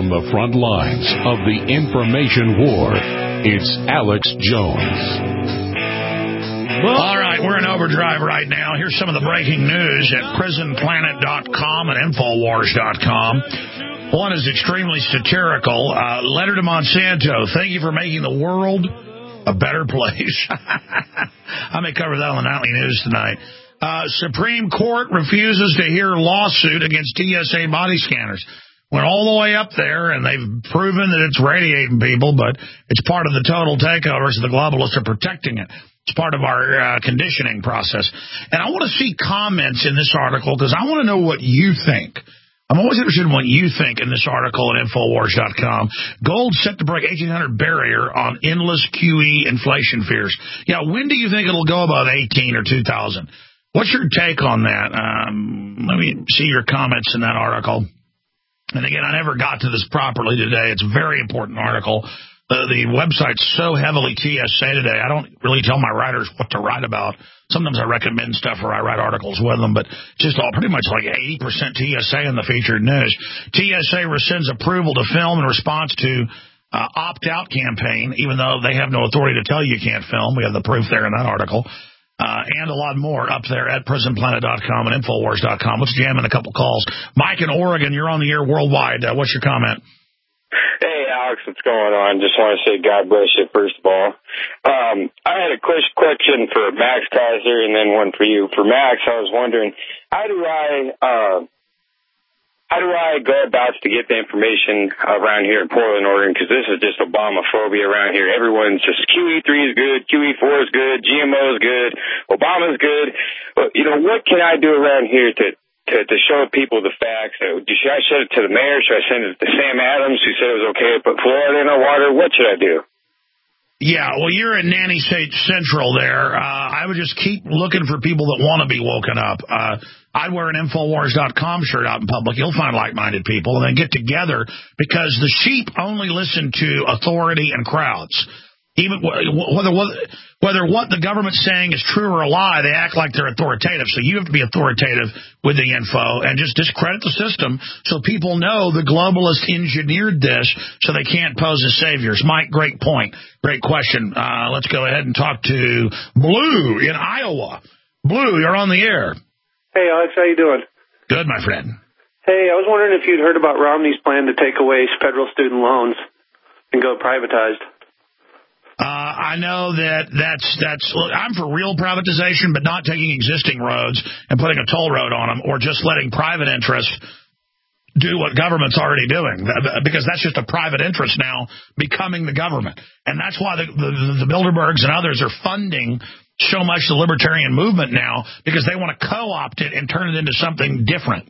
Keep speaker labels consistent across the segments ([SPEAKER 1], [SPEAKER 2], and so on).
[SPEAKER 1] From the front lines of the information war, it's Alex Jones.
[SPEAKER 2] All right, we're in overdrive right now. Here's some of the breaking news at prisonplanet.com and Infowars.com. One is extremely satirical. Letter to Monsanto. Thank you for making the world a better place. I may cover that on the Nightly News tonight. Supreme Court refuses to hear lawsuit against TSA body scanners. Went all the way up there, and they've proven that it's radiating people, but it's part of the total takeover, so the globalists are protecting it. It's part of our conditioning process. And I want to see comments in this article, because I want to know what you think. I'm always interested in what you think in this article at Infowars.com. Gold set to break 1,800 barrier on endless QE inflation fears. Yeah, when do you think it'll go above 18 or 2,000? What's your take on that? Let me see your comments in that article. And again, I never got to this properly today. It's a very important article. The website's so heavily TSA today, I don't really tell my writers what to write about. Sometimes I recommend stuff or I write articles with them, but just all pretty much like 80% TSA in the featured news. TSA rescinds approval to film in response to opt-out campaign, even though they have no authority to tell you can't film. We have the proof there in that article. And a lot more up there at prisonplanet.com and Infowars.com. Let's jam in a couple calls. Mike in Oregon, you're on the air worldwide. What's your comment?
[SPEAKER 3] Hey, Alex, what's going on? Just want to say God bless you, first of all. I had a question for Max Kaiser and then one for you. For Max, I was wondering, how do I go about to get the information around here in Portland, Oregon? Because this is just Obamophobia around here. Everyone's just QE3 is good, QE4 is good, GMO is good, Obama's good. But, what can I do around here to show people the facts? Should I send it to the mayor? Should I send it to Sam Adams, who said it was okay to put fluoride in our water? What should I do?
[SPEAKER 2] Yeah, well, you're in Nanny State Central there. I would just keep looking for people that want to be woken up. I'd wear an Infowars.com shirt out in public. You'll find like-minded people, and then get together, because the sheep only listen to authority and crowds. Even whether what the government's saying is true or a lie, they act like they're authoritative. So you have to be authoritative with the info and just discredit the system so people know the globalists engineered this so they can't pose as saviors. Mike, great point. Great question. Let's go ahead and talk to Blue in Iowa. Blue, you're on the air.
[SPEAKER 4] Hey, Alex, how you doing?
[SPEAKER 2] Good, my friend.
[SPEAKER 4] Hey, I was wondering if you'd heard about Romney's plan to take away federal student loans and go privatized.
[SPEAKER 2] I know that's look, I'm for real privatization, but not taking existing roads and putting a toll road on them, or just letting private interests do what government's already doing, because that's just a private interest now becoming the government. And that's why the Bilderbergs and others are funding so much the libertarian movement now, because they want to co-opt it and turn it into something different.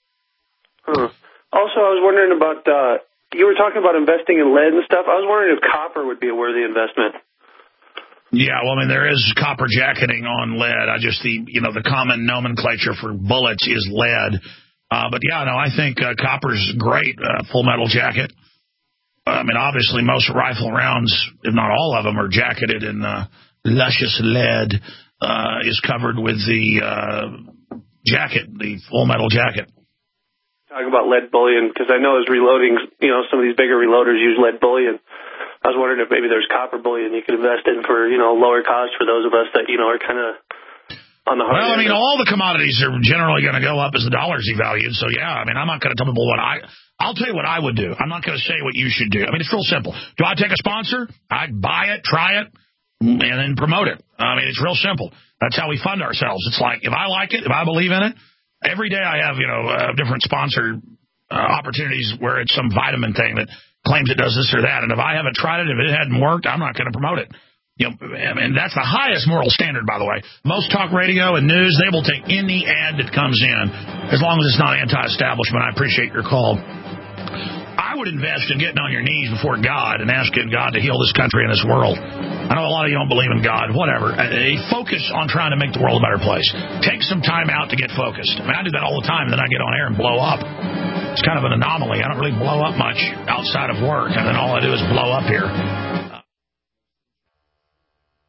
[SPEAKER 4] Also, I was wondering about you were talking about investing in lead and stuff. I was wondering if copper would be a worthy investment.
[SPEAKER 2] Yeah, well, I mean, there is copper jacketing on lead. The common nomenclature for bullets is lead. But yeah, no, I think copper's great. Full metal jacket. I mean, obviously, most rifle rounds, if not all of them, are jacketed in luscious lead. Is covered with the jacket, the full metal jacket.
[SPEAKER 4] Talking about lead bullion, because I know as reloading, some of these bigger reloaders use lead bullion. I was wondering if maybe there's copper bullion you could invest in for, lower cost for those of us that, are kind of on the hard end.
[SPEAKER 2] Well, I mean, all the commodities are generally going to go up as the dollar's devalued. So, yeah, I mean, I'm not going to tell people I'll tell you what I would do. I'm not going to say what you should do. I mean, it's real simple. Do I take a sponsor? I'd buy it, try it, and then promote it. I mean, it's real simple. That's how we fund ourselves. It's like, if I like it, if I believe in it, every day I have, different sponsor opportunities where it's some vitamin thing that claims it does this or that. And if I haven't tried it, if it hadn't worked, I'm not going to promote it. And that's the highest moral standard, by the way. Most talk radio and news, they will take any ad that comes in, as long as it's not anti-establishment. I appreciate your call. I would invest in getting on your knees before God and asking God to heal this country and this world. I know a lot of you don't believe in God, whatever. Focus on trying to make the world a better place. Take some time out to get focused. I mean, I do that all the time, and then I get on air and blow up. It's kind of an anomaly. I don't really blow up much outside of work, and then all I do is blow up here.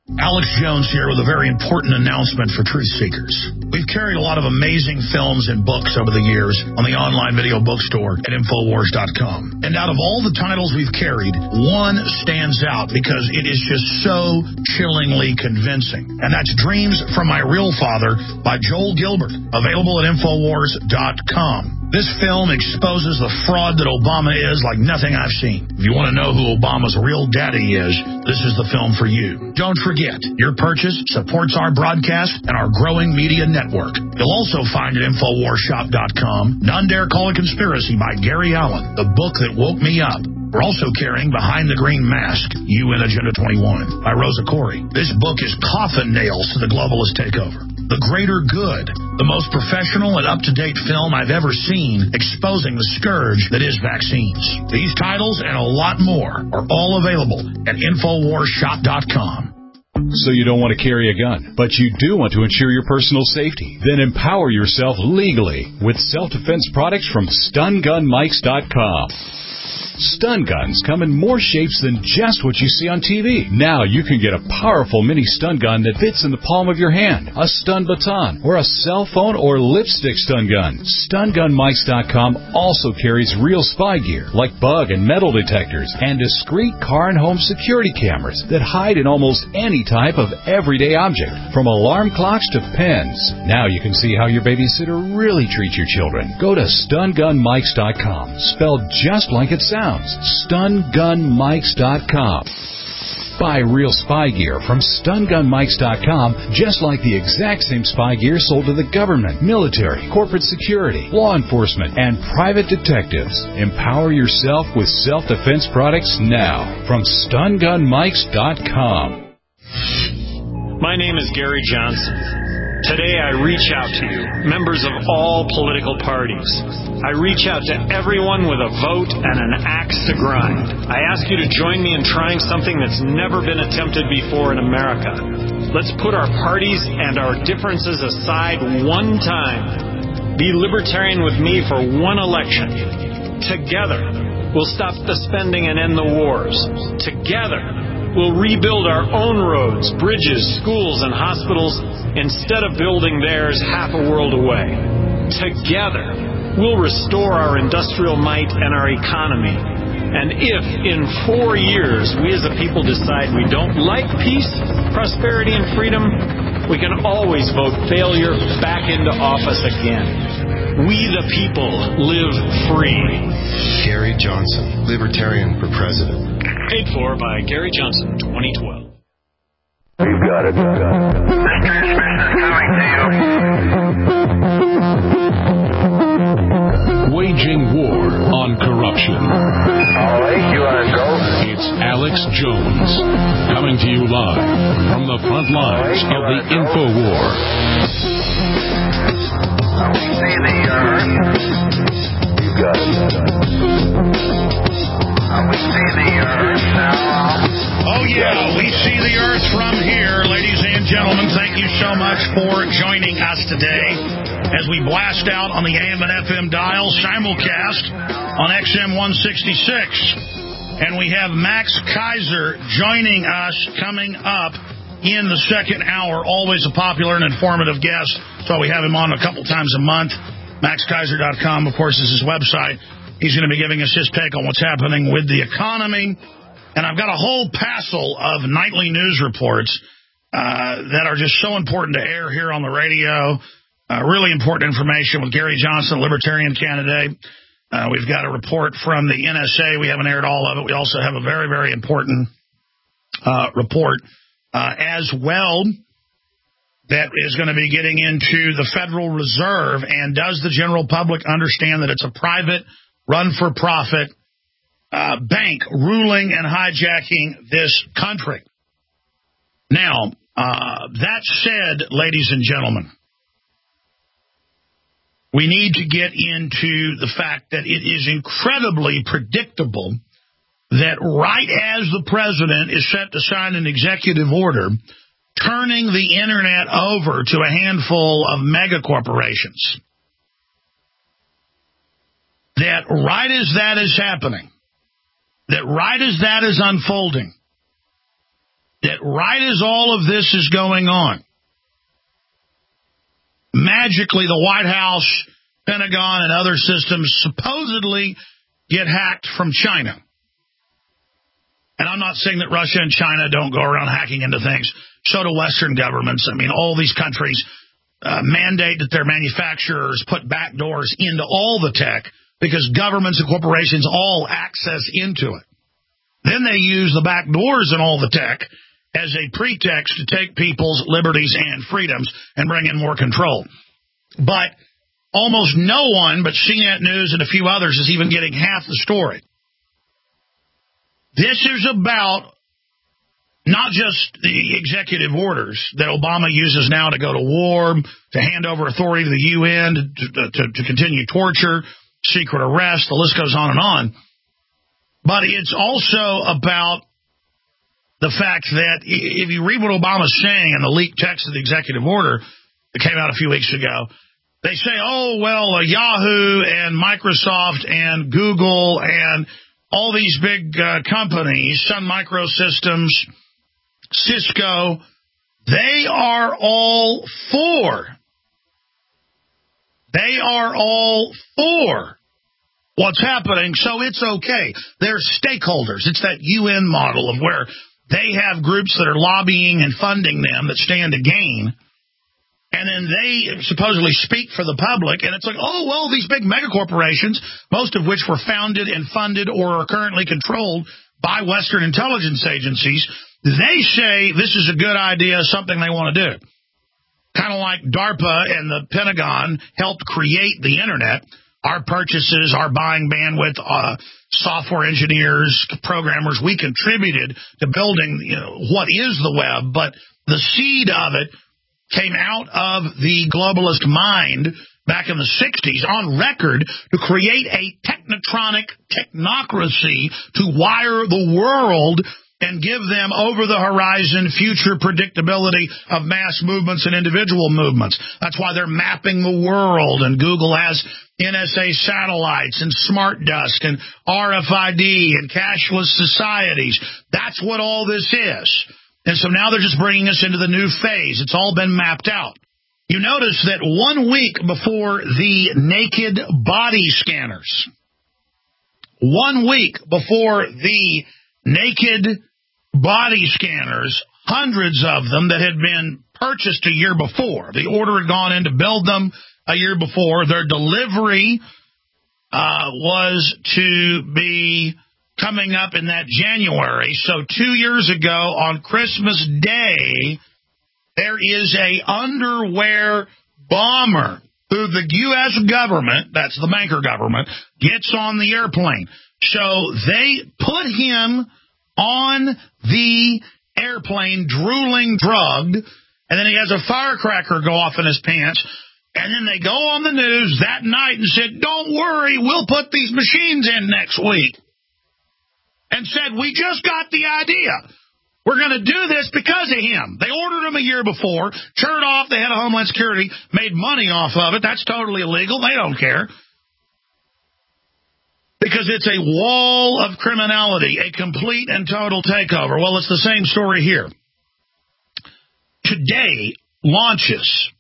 [SPEAKER 2] Alex Jones here with a very important announcement for truth seekers. We've carried a lot of amazing films and books over the years on the online video bookstore at Infowars.com. And out of all the titles we've carried, one stands out because it is just so chillingly convincing. And that's Dreams from My Real Father by Joel Gilbert, available at Infowars.com. This film exposes the fraud that Obama is like nothing I've seen. If you want to know who Obama's real daddy is, this is the film for you. Don't forget, your purchase supports our broadcast and our growing media network. You'll also find at InfoWarsShop.com None Dare Call a Conspiracy by Gary Allen, the book that woke me up. We're also carrying Behind the Green Mask, UN Agenda 21 by Rosa Corey. This book is coffin nails to the globalist takeover. The Greater Good, the most professional and up-to-date film I've ever seen exposing the scourge that is vaccines. These titles and a lot more are all available at InfoWarsShop.com.
[SPEAKER 5] So you don't want to carry a gun, but you do want to ensure your personal safety. Then empower yourself legally with self-defense products from StunGunMikes.com. Stun guns come in more shapes than just what you see on TV. Now you can get a powerful mini stun gun that fits in the palm of your hand, a stun baton, or a cell phone or lipstick stun gun. StunGunMikes.com also carries real spy gear like bug and metal detectors and discreet car and home security cameras that hide in almost any type of everyday object, from alarm clocks to pens. Now you can see how your babysitter really treats your children. Go to StunGunMikes.com, spelled just like it sounds. StunGunMikes.com. Buy real spy gear from StunGunMikes.com, just like the exact same spy gear sold to the government, military, corporate security, law enforcement, and private detectives. Empower yourself with self-defense products now from StunGunMikes.com.
[SPEAKER 6] My name is Gary Johnson. Today I reach out to you, members of all political parties. I reach out to everyone with a vote and an axe to grind. I ask you to join me in trying something that's never been attempted before in America. Let's put our parties and our differences aside one time. Be libertarian with me for one election. Together, we'll stop the spending and end the wars. Together, we'll rebuild our own roads, bridges, schools, and hospitals instead of building theirs half a world away. Together, we'll restore our industrial might and our economy. And if in 4 years we as a people decide we don't like peace, prosperity, and freedom, we can always vote failure back into office again. We the people live free.
[SPEAKER 7] Gary Johnson, Libertarian for President.
[SPEAKER 6] Paid for by Gary Johnson, 2012.
[SPEAKER 8] You've got it. This transmission is coming to you.
[SPEAKER 1] Waging war on corruption.
[SPEAKER 8] All right, you want to go?
[SPEAKER 1] It's Alex Jones, coming to you live from the front lines of the InfoWar.
[SPEAKER 8] We see the earth.
[SPEAKER 7] You've got it.
[SPEAKER 8] We see the earth now.
[SPEAKER 2] Oh, yeah, we see the earth from here. Ladies and gentlemen, thank you so much for joining us today as we blast out on the AM and FM dial, simulcast on XM 166. And we have Max Keiser joining us coming up in the second hour. Always a popular and informative guest, so we have him on a couple times a month. MaxKeiser.com, of course, is his website. He's going to be giving us his take on what's happening with the economy. And I've got a whole passel of nightly news reports that are just so important to air here on the radio. Really important information with Gary Johnson, Libertarian candidate. We've got a report from the NSA. We haven't aired all of it. We also have a very, very important report as well that is going to be getting into the Federal Reserve. And does the general public understand that it's a private, run-for-profit bank ruling and hijacking this country? Now, that said, ladies and gentlemen, we need to get into the fact that it is incredibly predictable that right as the president is set to sign an executive order turning the internet over to a handful of mega corporations, that right as that is happening, that right as that is unfolding, that right as all of this is going on, magically the White House, Pentagon, and other systems supposedly get hacked from China. And I'm not saying that Russia and China don't go around hacking into things. So do Western governments. I mean, all these countries mandate that their manufacturers put back doors into all the tech because governments and corporations all access into it. Then they use the back doors in all the tech as a pretext to take people's liberties and freedoms and bring in more control. But almost no one but CNET News and a few others is even getting half the story. This is about not just the executive orders that Obama uses now to go to war, to hand over authority to the UN, to continue torture, secret arrest, the list goes on and on. But it's also about the fact that if you read what Obama's saying in the leaked text of the executive order that came out a few weeks ago, they say, oh, well, Yahoo and Microsoft and Google and all these big companies, Sun Microsystems, Cisco, they are all for. They are all for what's happening, so it's okay. They're stakeholders. It's that UN model of where they have groups that are lobbying and funding them that stand to gain, and then they supposedly speak for the public, and it's like, oh, well, these big megacorporations, most of which were founded and funded or are currently controlled by Western intelligence agencies, they say this is a good idea, something they want to do. Kind of like DARPA and the Pentagon helped create the Internet. Our purchases, our buying bandwidth, software engineers, programmers, we contributed to building what is the web, but the seed of it came out of the globalist mind back in the 60s on record to create a technocracy to wire the world and give them over-the-horizon future predictability of mass movements and individual movements. That's why they're mapping the world, and Google has NSA satellites and smart dusk and RFID and cashless societies. That's what all this is. And so now they're just bringing us into the new phase. It's all been mapped out. You notice that 1 week before the naked body scanners, 1 week before the naked body scanners, hundreds of them that had been purchased a year before. The order had gone in to build them a year before. Their delivery was to be coming up in that January. So 2 years ago on Christmas Day, there is a underwear bomber who the U.S. government, that's the banker government, gets on the airplane. So they put him on the airplane, drooling, drugged, and then he has a firecracker go off in his pants, and then they go on the news that night and said, don't worry, we'll put these machines in next week. And said, we just got the idea. We're going to do this because of him. They ordered him a year before, turned off the head of Homeland Security, made money off of it. That's totally illegal. They don't care. Because it's a wall of criminality, a complete and total takeover. Well, it's the same story here. Today launches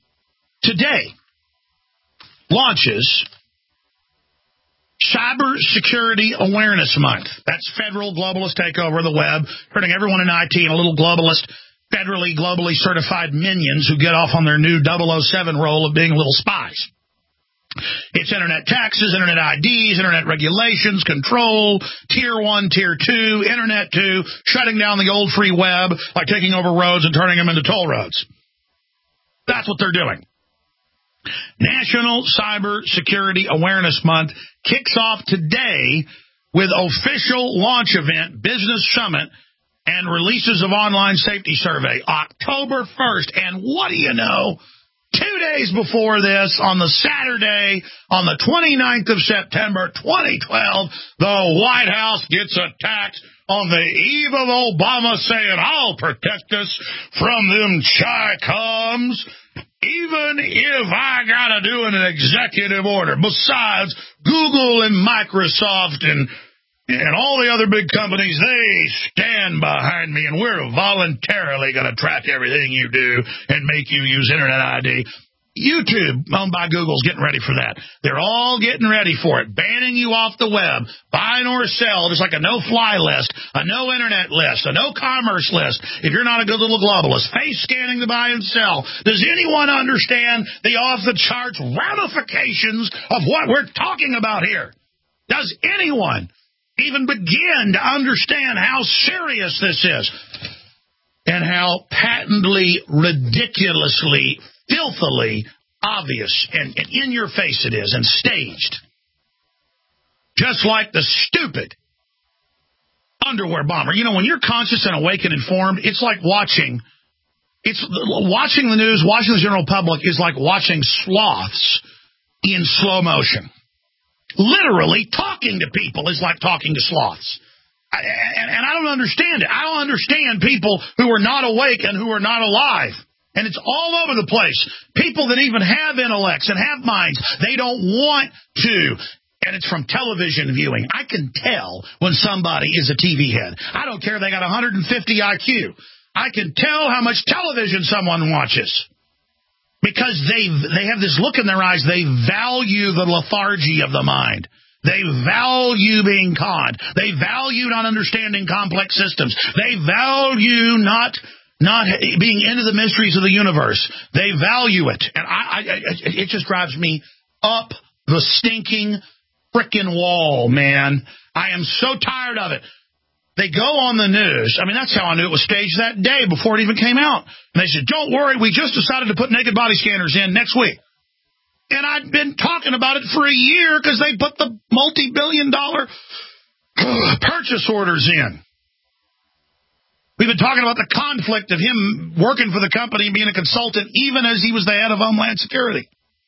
[SPEAKER 2] Cybersecurity Awareness Month. That's federal globalist takeover of the web, turning everyone in IT into little globalist, globally certified minions who get off on their new 007 role of being little spies. It's internet taxes, internet IDs, internet regulations, control, tier 1, tier 2, internet 2, shutting down the old free web by taking over roads and turning them into toll roads. That's what they're doing. National Cyber Security Awareness Month kicks off today with official launch event, business summit, and releases of online safety survey, October 1st. And what do you know? 2 days before this, on the Saturday, on the 29th of September, 2012, the White House gets attacked on the eve of Obama saying, I'll protect us from them Chi-Coms, even if I got to do an executive order. Besides, Google and Microsoft and And all the other big companies, they stand behind me, and we're voluntarily going to track everything you do and make you use Internet ID. YouTube, owned by Google, is getting ready for that. They're all getting ready for it, banning you off the web, buy nor sell. There's like a no-fly list, a no-internet list, a no-commerce list if you're not a good little globalist. Face scanning the buy and sell. Does anyone understand the off-the-charts ramifications of what we're talking about here? Does anyone even begin to understand how serious this is and how patently, ridiculously, filthily obvious and in your face it is, and staged? Just like the stupid underwear bomber. You know, when you're conscious and awake and informed, it's like watching the news, watching the general public is like watching sloths in slow motion. Literally, talking to people is like talking to sloths. And I don't understand it. I don't understand people who are not awake and who are not alive. And it's all over the place. People that even have intellects and have minds, they don't want to. And it's from television viewing. I can tell when somebody is a TV head. I don't care if they got 150 IQ. I can tell how much television someone watches. Because they have this look in their eyes. They value the lethargy of the mind. They value being conned. They value not understanding complex systems. They value not being into the mysteries of the universe. They value it. And it just drives me up the stinking frickin' wall, man. I am so tired of it. They go on the news. I mean, that's how I knew it was staged that day before it even came out. And they said, don't worry, we just decided to put naked body scanners in next week. And I'd been talking about it for a year because they put the multi-billion-dollar purchase orders in. We've been talking about the conflict of him working for the company and being a consultant even as he was the head of Homeland Security.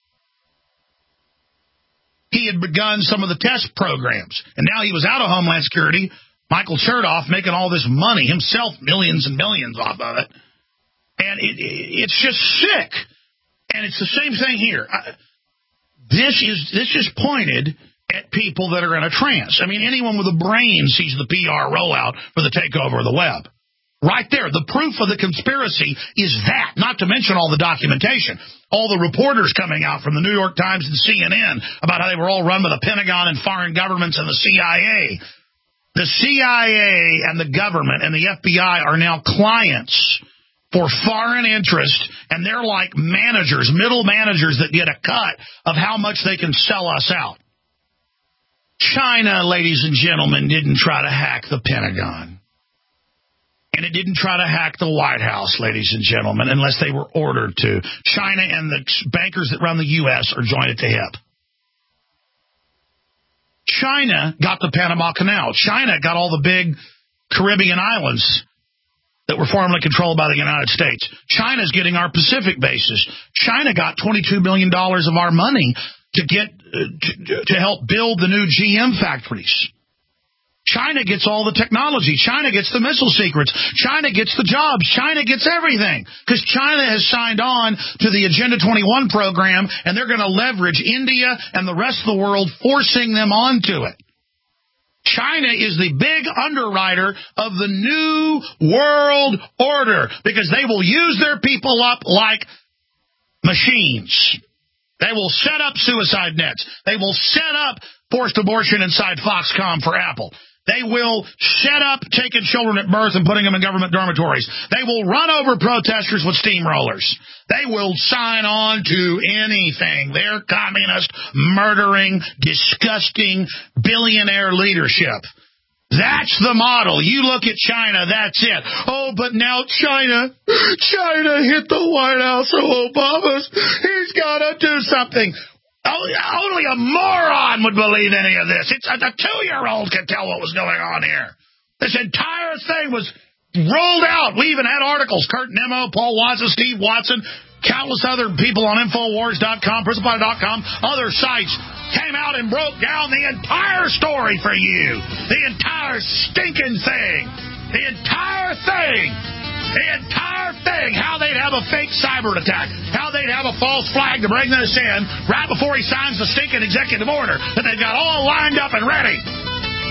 [SPEAKER 2] He had begun some of the test programs, and now he was out of Homeland Security, Michael Chertoff making all this money, himself millions and millions off of it. And it's just sick. And it's the same thing here. This is pointed at people that are in a trance. I mean, anyone with a brain sees the PR rollout for the takeover of the web. Right there, the proof of the conspiracy is that, not to mention all the documentation. All the reporters coming out from the New York Times and CNN about how they were all run by the Pentagon and foreign governments and the CIA. The CIA and the government and the FBI are now clients for foreign interest, and they're like managers, middle managers that get a cut of how much they can sell us out. China, ladies and gentlemen, didn't try to hack the Pentagon. And it didn't try to hack the White House, ladies and gentlemen, unless they were ordered to. China and the bankers that run the U.S. are joined at the hip. China got the Panama Canal. China got all the big Caribbean islands that were formerly controlled by the United States. China's getting our Pacific bases. China got $22 billion of our money to help build the new GM factories. China gets all the technology. China gets the missile secrets. China gets the jobs. China gets everything. Because China has signed on to the Agenda 21 program, and they're going to leverage India and the rest of the world, forcing them onto it. China is the big underwriter of the new world order because they will use their people up like machines. They will set up suicide nets. They will set up forced abortion inside Foxconn for Apple. They will set up taking children at birth and putting them in government dormitories. They will run over protesters with steamrollers. They will sign on to anything. Their communist, murdering, disgusting, billionaire leadership. That's the model. You look at China, that's it. Oh, but now China hit the White House of Obama's. He's got to do something. Only a moron would believe any of this. A 2-year-old could tell what was going on here. This entire thing was rolled out. We even had articles. Kurt Nimmo, Paul Watson, Steve Watson, countless other people on Infowars.com, PrisonPilot.com, other sites came out and broke down the entire story for you. The entire stinking thing. The entire thing. The entire thing, how they'd have a fake cyber attack, how they'd have a false flag to bring this in right before he signs the stinking executive order that they've got all lined up and ready.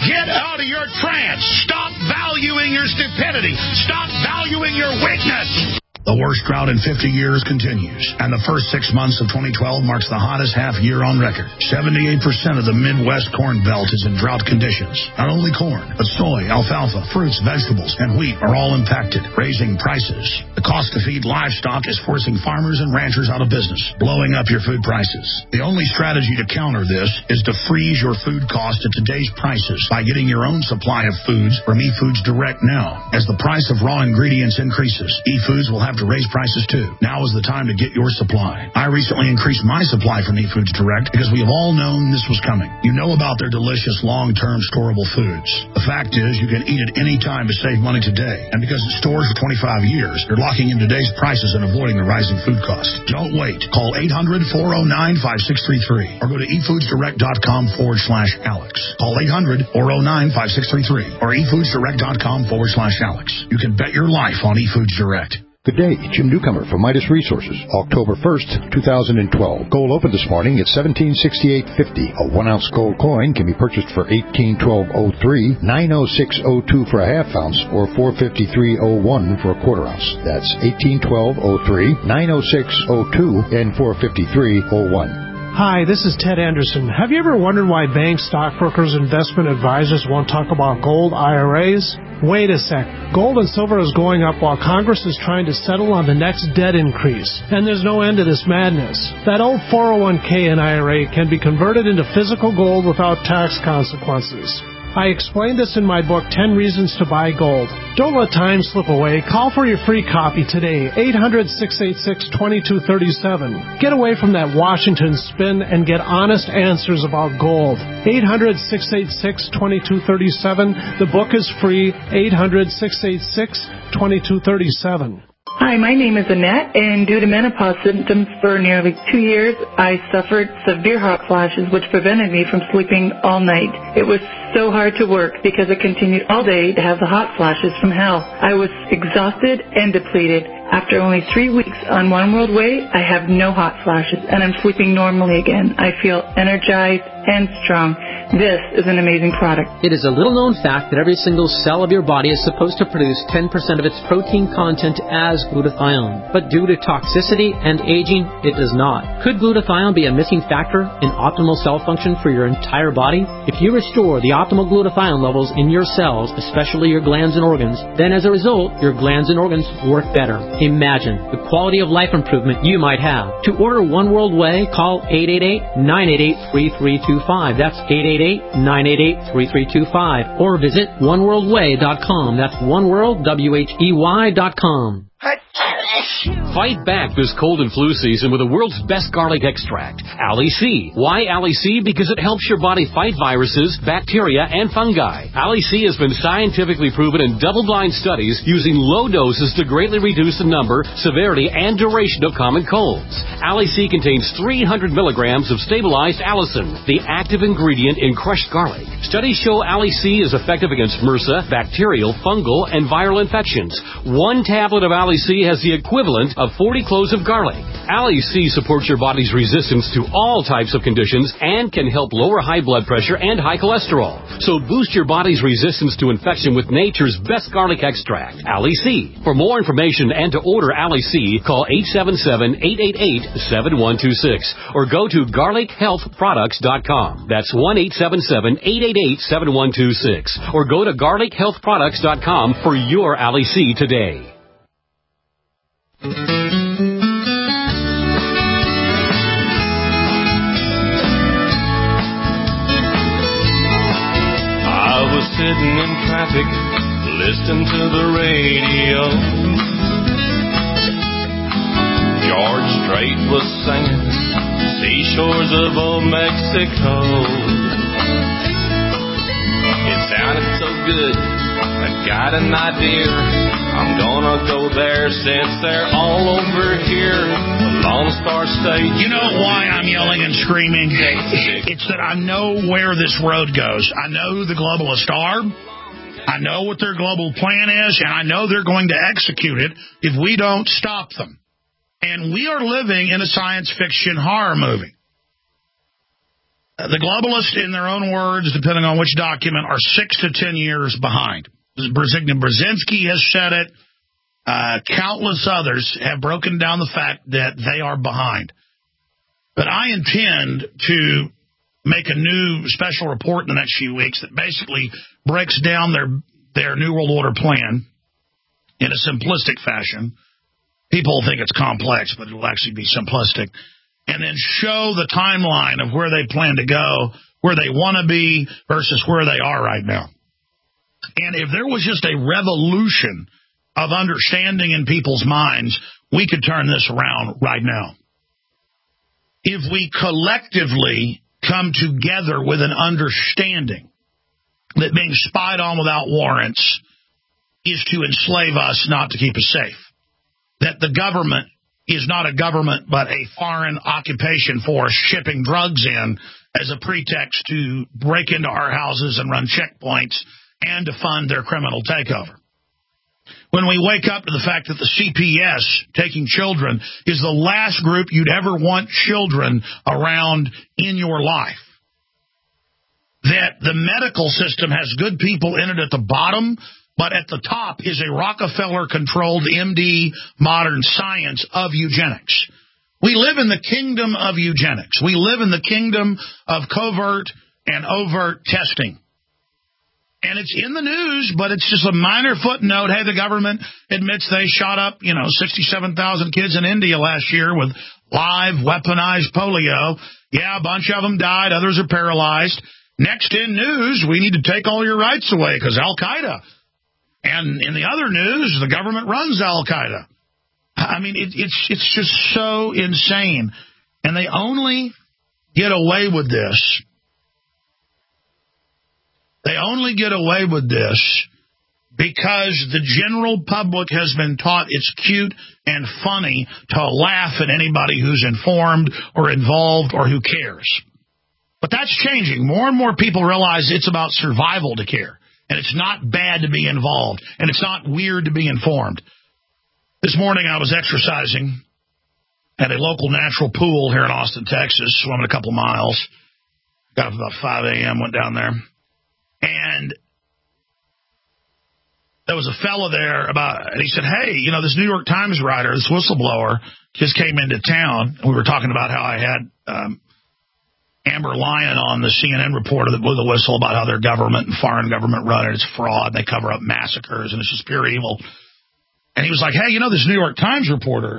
[SPEAKER 2] Get out of your trance. Stop valuing your stupidity. Stop valuing your weakness. The worst drought in 50 years continues, and the first 6 months of 2012 marks the hottest half year on record. 78% of the Midwest corn belt is in drought conditions. Not only corn, but soy, alfalfa, fruits, vegetables, and wheat are all impacted, raising prices. The cost to feed livestock is forcing farmers and ranchers out of business, blowing up your food prices. The only strategy to counter this is to freeze your food cost at today's prices by getting your own supply of foods from eFoods Direct now. As the price of raw ingredients increases, eFoods will have to raise prices too. Now is the time to get your supply. I recently increased my supply from eFoods Direct because we have all known this was coming. You know about their delicious long-term storable foods. The fact is you can eat it any time to save money today. And because it stores for 25 years, you're locking in today's prices and avoiding the rising food costs. Don't wait. Call 800-409-5633 or go to efoodsdirect.com/Alex. Call 800-409-5633 or efoodsdirect.com/Alex. You can bet your life on eFoods Direct.
[SPEAKER 9] Good day, Jim Newcomer from Midas Resources. October 1st, 2012. Gold opened this morning at $1768.50. A 1-ounce gold coin can be purchased for $1812.03, $906.02 for a half ounce, or $453.01 for a quarter ounce. That's $1812.03, $906.02, and $453.01.
[SPEAKER 10] Hi, this is Ted Anderson. Have you ever wondered why banks, stockbrokers, investment advisors won't talk about gold IRAs? Wait a sec. Gold and silver is going up while Congress is trying to settle on the next debt increase. And there's no end to this madness. That old 401k and IRA can be converted into physical gold without tax consequences. I explained this in my book, 10 Reasons to Buy Gold. Don't let time slip away. Call for your free copy today, 800-686-2237. Get away from that Washington spin and get honest answers about gold. 800-686-2237. The book is free, 800-686-2237.
[SPEAKER 11] Hi, my name is Annette, and due to menopause symptoms for nearly 2 years, I suffered severe hot flashes, which prevented me from sleeping all night. It was so hard to work because I continued all day to have the hot flashes from hell. I was exhausted and depleted. After only 3 weeks on One World Way, I have no hot flashes, and I'm sleeping normally again. I feel energized and strong. This is an amazing product.
[SPEAKER 12] It is a little-known fact that every single cell of your body is supposed to produce 10% of its protein content as glutathione. But due to toxicity and aging, it does not. Could glutathione be a missing factor in optimal cell function for your entire body? If you restore the optimal glutathione levels in your cells, especially your glands and organs, then as a result, your glands and organs work better. Imagine the quality of life improvement you might have. To order One World Way, call 888-988-3325. That's 888-988-3325. Or visit oneworldway.com. That's oneworld.com.
[SPEAKER 13] Fight back this cold and flu season with the world's best garlic extract, Ali C. Why Ali C? Because it helps your body fight viruses, bacteria, and fungi. Ali C has been scientifically proven in double-blind studies using low doses to greatly reduce the number, severity, and duration of common colds. Ali C contains 300 milligrams of stabilized allicin, the active ingredient in crushed garlic. Studies show Ali C is effective against MRSA, bacterial, fungal, and viral infections. 1 tablet of Ali C has the equivalent of 40 cloves of garlic. Ali C supports your body's resistance to all types of conditions and can help lower high blood pressure and high cholesterol. So boost your body's resistance to infection with nature's best garlic extract, Ali C. For more information and to order Ali C, call 877-888-7126 or go to garlichealthproducts.com. That's 1-877-888-7126 or go to garlichealthproducts.com for your Ali C today.
[SPEAKER 14] I was sitting in traffic, listening to the radio. George Strait was singing Seashores of Old Mexico. It sounded so good, I got an idea. I'm gonna go there since they're all over here. Lone Star State.
[SPEAKER 2] You know why I'm yelling and screaming? It's that I know where this road goes. I know who the globalists are. I know what their global plan is, and I know they're going to execute it if we don't stop them. And we are living in a science fiction horror movie. The globalists, in their own words, depending on which document, are 6 to 10 years behind. Brzezinski has said it. Countless others have broken down the fact that they are behind. But I intend to make a new special report in the next few weeks that basically breaks down their New World Order plan in a simplistic fashion. People think it's complex, but it will actually be simplistic. And then show the timeline of where they plan to go, where they want to be versus where they are right now. And if there was just a revolution of understanding in people's minds, we could turn this around right now. If we collectively come together with an understanding that being spied on without warrants is to enslave us, not to keep us safe, that the government is not a government but a foreign occupation force shipping drugs in as a pretext to break into our houses and run checkpoints and to fund their criminal takeover. When we wake up to the fact that the CPS, taking children, is the last group you'd ever want children around in your life, that the medical system has good people in it at the bottom, but at the top is a Rockefeller-controlled MD modern science of eugenics. We live in the kingdom of eugenics. We live in the kingdom of covert and overt testing. And it's in the news, but it's just a minor footnote. Hey, the government admits they shot up, 67,000 kids in India last year with live weaponized polio. Yeah, a bunch of them died. Others are paralyzed. Next in news, we need to take all your rights away because Al-Qaeda. And in the other news, the government runs Al-Qaeda. I mean, it's just so insane. And they only get away with this. They only get away with this because the general public has been taught it's cute and funny to laugh at anybody who's informed or involved or who cares. But that's changing. More and more people realize it's about survival to care. And it's not bad to be involved. And it's not weird to be informed. This morning I was exercising at a local natural pool here in Austin, Texas, swimming a couple miles. Got up about 5 a.m., went down there. And there was a fellow there and he said, hey, this New York Times writer, this whistleblower, just came into town. We were talking about how I had Amber Lyon on the CNN reporter that blew the whistle about how their government and foreign government run it. It's fraud. They cover up massacres, and it's just pure evil. And he was like, hey, this New York Times reporter,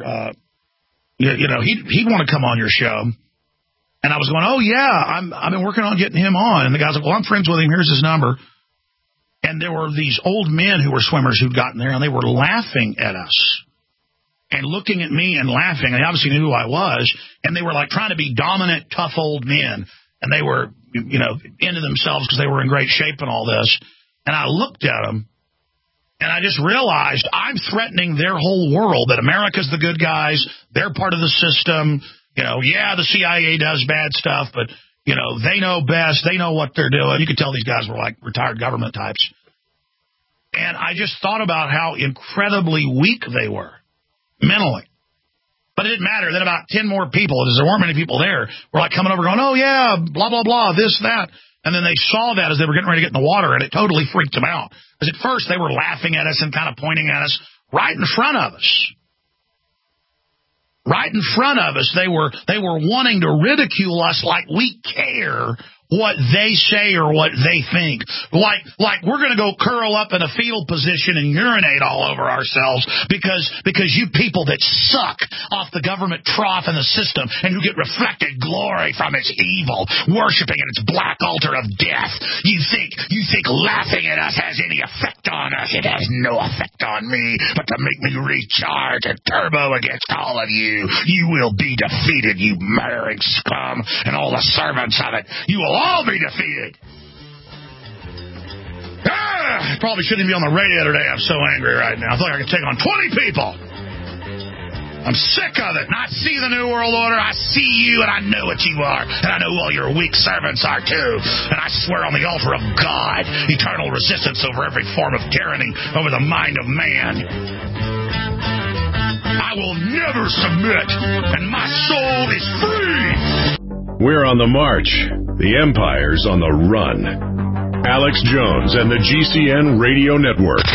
[SPEAKER 2] he'd want to come on your show. And I was going, oh, yeah, I've been working on getting him on. And the guy's like, well, I'm friends with him. Here's his number. And there were these old men who were swimmers who'd gotten there, and they were laughing at us and looking at me and laughing. They obviously knew who I was, and they were like trying to be dominant, tough old men. And they were, into themselves because they were in great shape and all this. And I looked at them, and I just realized I'm threatening their whole world, that America's the good guys. They're part of the system. The CIA does bad stuff, but, they know best. They know what they're doing. You could tell these guys were like retired government types. And I just thought about how incredibly weak they were mentally. But it didn't matter. Then about 10 more people, because there weren't many people there, were like coming over going, oh, yeah, blah, blah, blah, this, that. And then they saw that as they were getting ready to get in the water, and it totally freaked them out. Because at first they were laughing at us and kind of pointing at us right in front of us. Right in front of us, they were wanting to ridicule us like we care what they say or what they think. Like we're going to go curl up in a fetal position and urinate all over ourselves because you people that suck off the government trough in the system and who get reflected glory from its evil, worshiping in its black altar of death. You think laughing at us has any effect on us? It has no effect on me, but to make me recharge and turbo against all of you. You will be defeated, you murdering scum, and all the servants of it. You will all be defeated. Probably shouldn't even be on the radio today. I'm so angry right now. I feel like I could take on 20 people. I'm sick of it. And I see the New World Order. I see you, and I know what you are. And I know all your weak servants are, too. And I swear on the altar of God, eternal resistance over every form of tyranny over the mind of man. I will never submit, and my soul is free.
[SPEAKER 1] We're on the march. The empire's on the run. Alex Jones and the GCN Radio Network.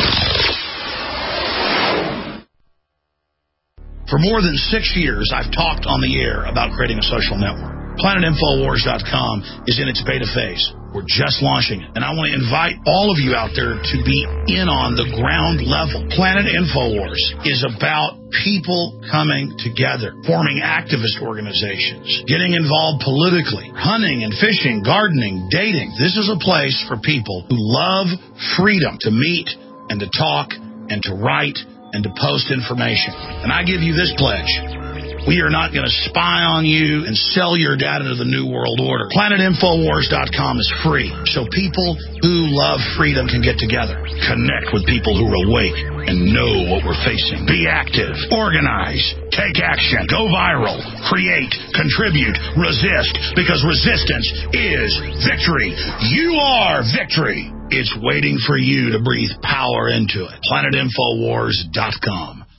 [SPEAKER 2] For more than 6 years, I've talked on the air about creating a social network. PlanetInfoWars.com is in its beta phase. We're just launching it. And I want to invite all of you out there to be in on the ground level. Planet InfoWars is about people coming together, forming activist organizations, getting involved politically, hunting and fishing, gardening, dating. This is a place for people who love freedom to meet and to talk and to write and to post information. And I give you this pledge. We are not going to spy on you and sell your data to the New World Order. PlanetInfoWars.com is free, so people who love freedom can get together, connect with people who are awake and know what we're facing. Be active, organize, take action, go viral, create, contribute, resist, because resistance is victory. You are victory. It's waiting for you to breathe power into it. PlanetInfoWars.com.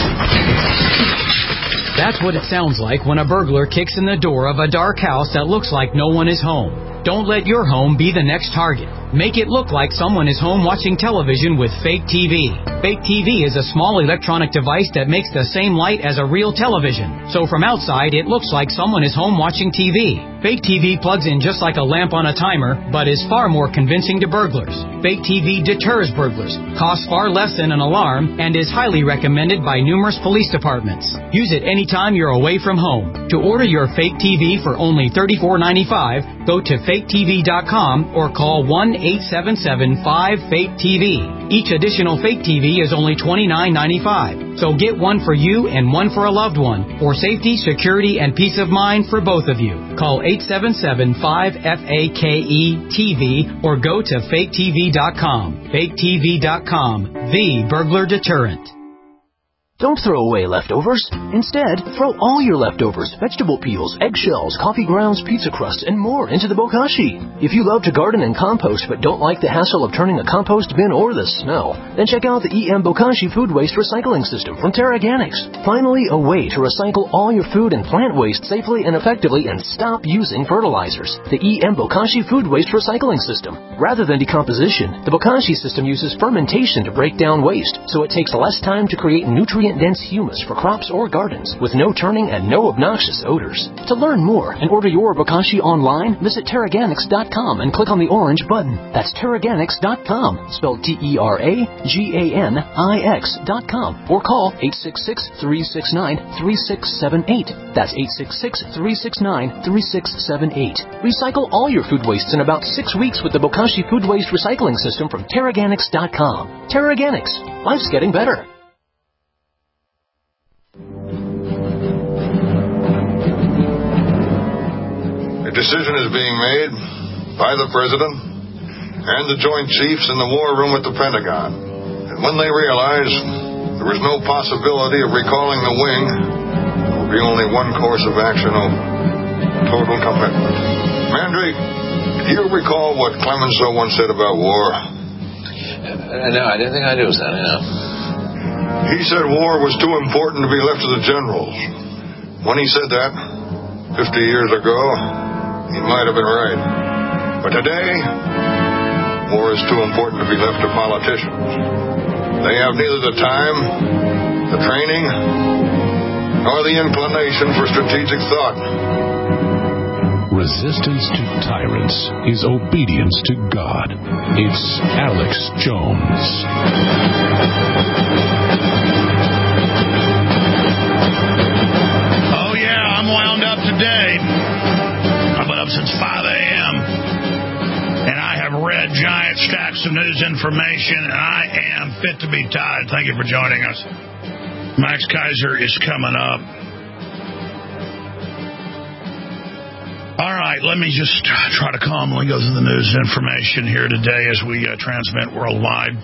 [SPEAKER 15] That's what it sounds like when a burglar kicks in the door of a dark house that looks like no one is home. Don't let your home be the next target. Make it look like someone is home watching television with Fake TV. Fake TV is a small electronic device that makes the same light as a real television. So from outside, it looks like someone is home watching TV. Fake TV plugs in just like a lamp on a timer, but is far more convincing to burglars. Fake TV deters burglars, costs far less than an alarm, and is highly recommended by numerous police departments. Use it anytime you're away from home. To order your Fake TV for only $34.95, go to faketv.com or call 1-877-5-FAKE-TV. Each additional Fake TV is only $29.95. So get one for you and one for a loved one, for safety, security, and peace of mind for both of you. Call 877-5-FAKE-TV or go to faketv.com. Faketv.com, the burglar deterrent.
[SPEAKER 16] Don't throw away leftovers. Instead, throw all your leftovers, vegetable peels, eggshells, coffee grounds, pizza crusts, and more into the bokashi. If you love to garden and compost but don't like the hassle of turning a compost bin or the smell, then check out the EM Bokashi Food Waste Recycling System from Terraganics. Finally, a way to recycle all your food and plant waste safely and effectively and stop using fertilizers. The EM Bokashi Food Waste Recycling System. Rather than decomposition, the Bokashi system uses fermentation to break down waste, so it takes less time to create nutrient-dense humus for crops or gardens with no turning and no obnoxious odors. To learn more and order your Bokashi online, visit Terraganics.com and click on the orange button. That's Terraganics.com, spelled Terraganix.com, or call 866-369-3678. That's 866-369-3678. Recycle all your food wastes in about 6 weeks with the Bokashi Food Waste Recycling System from Terraganics.com. Terraganics. Life's getting better.
[SPEAKER 17] A decision is being made by the President and the Joint Chiefs in the War Room at the Pentagon. And when they realize there is no possibility of recalling the wing, there will be only one course of action of total commitment. Mandrake, do you recall what Clemenceau once said about war?
[SPEAKER 18] No, I didn't think I knew, son. No.
[SPEAKER 17] He said war was too important to be left to the generals. When he said that 50 years ago, he might have been right. But today, war is too important to be left to politicians. They have neither the time, the training, nor the inclination for strategic thought.
[SPEAKER 1] Resistance to tyrants is obedience to God. It's Alex Jones.
[SPEAKER 2] Oh, yeah, I'm wound up today. I've been up since 5 a.m. and I have read giant stacks of news information, and I am fit to be tied. Thank you for joining us. Max Kaiser is coming up. All right, let me just try to calmly go through the news information here today as we transmit worldwide.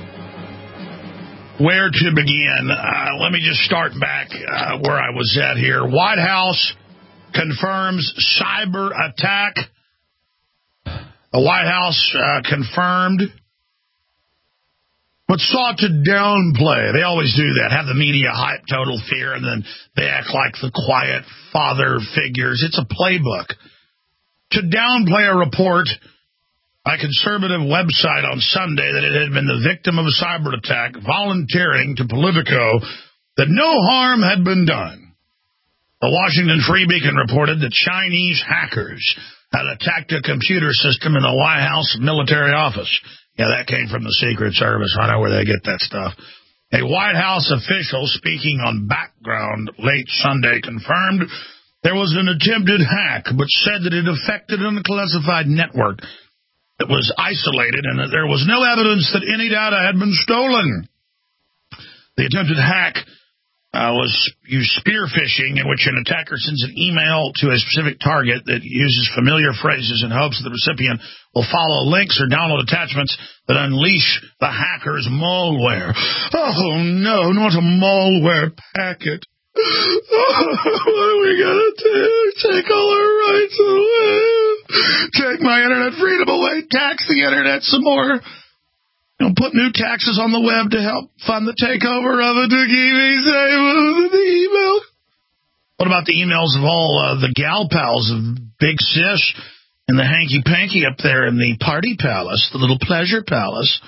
[SPEAKER 2] Where to begin? Let me just start back where I was at here. White House confirms cyber attack. The White House confirmed but sought to downplay. They always do that, have the media hype total fear, and then they act like the quiet father figures. It's a playbook. To downplay a report by a conservative website on Sunday that it had been the victim of a cyber attack, volunteering to Politico that no harm had been done. The Washington Free Beacon reported that Chinese hackers had attacked a computer system in the White House military office. Yeah, that came from the Secret Service. I know where they get that stuff. A White House official speaking on Background late Sunday confirmed there was an attempted hack, but said that it affected an unclassified network that was isolated and that there was no evidence that any data had been stolen. The attempted hack was used spear phishing, in which an attacker sends an email to a specific target that uses familiar phrases in hopes that the recipient will follow links or download attachments that unleash the hacker's malware. Oh, no, not a malware packet. What are we going to do? Take all our rights away. Take my internet freedom away. Tax the internet some more. Put new taxes on the web to help fund the takeover of it to keep me safe with the email. What about the emails of all the gal pals of Big Sis and the hanky-panky up there in the party palace, the little pleasure palace?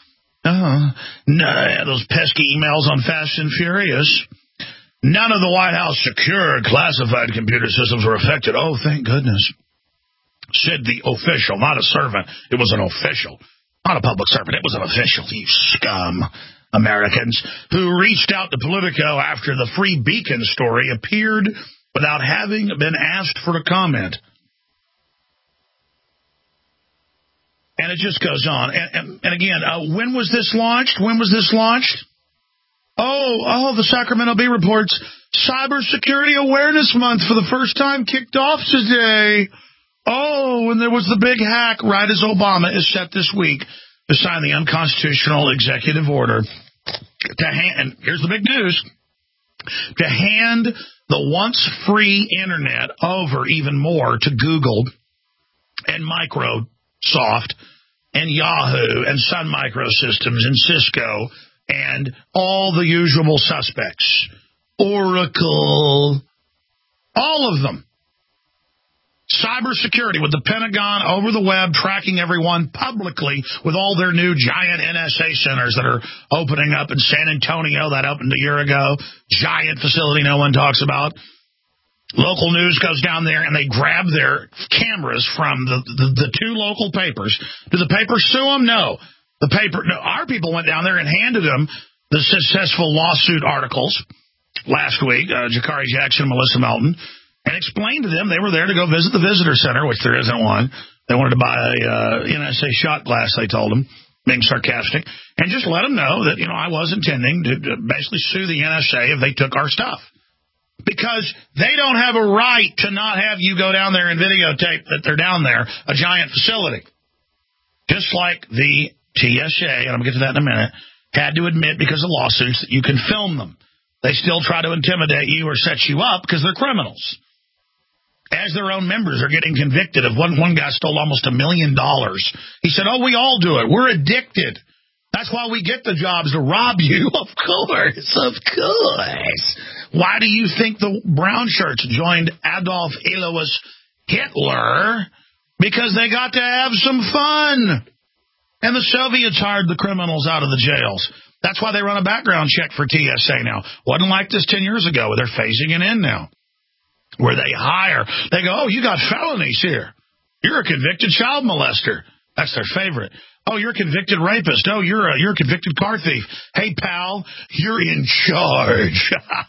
[SPEAKER 2] Those pesky emails on Fast and Furious. None of the White House secure classified computer systems were affected. Oh, thank goodness. Said the official, not a servant. It was an official. Not a public servant. It was an official. You scum Americans who reached out to Politico after the Free Beacon story appeared without having been asked for a comment. And it just goes on. And again, when was this launched? Oh, the Sacramento Bee reports Cybersecurity Awareness Month for the first time kicked off today. Oh, and there was the big hack right as Obama is set this week to sign the unconstitutional executive order and here's the big news, to hand the once free internet over even more to Google and Microsoft and Yahoo and Sun Microsystems and Cisco and all the usual suspects, Oracle, all of them. Cybersecurity with the Pentagon over the web tracking everyone publicly with all their new giant NSA centers that are opening up in San Antonio. That opened a year ago. Giant facility no one talks about. Local news goes down there and they grab their cameras from the two local papers. Do the papers sue them? No. Our people went down there and handed them the successful lawsuit articles last week, Jakari Jackson, Melissa Melton, and explained to them they were there to go visit the visitor center, which there isn't one. They wanted to buy a NSA shot glass, they told them, being sarcastic, and just let them know that, I was intending to basically sue the NSA if they took our stuff. Because they don't have a right to not have you go down there and videotape that they're down there, a giant facility. Just like the TSA, and I'm going to get to that in a minute, had to admit because of lawsuits that you can film them. They still try to intimidate you or set you up because they're criminals. As their own members are getting convicted of one guy stole almost $1 million. He said, we all do it. We're addicted. That's why we get the jobs, to rob you. Of course. Why do you think the brown shirts joined Adolf Alois Hitler? Because they got to have some fun. And the Soviets hired the criminals out of the jails. That's why they run a background check for TSA now. Wasn't like this 10 years ago. They're phasing it in now. Where they hire. They go, you got felonies here. You're a convicted child molester. That's their favorite. Oh, you're a convicted rapist. Oh, you're a convicted car thief. Hey, pal, you're in charge.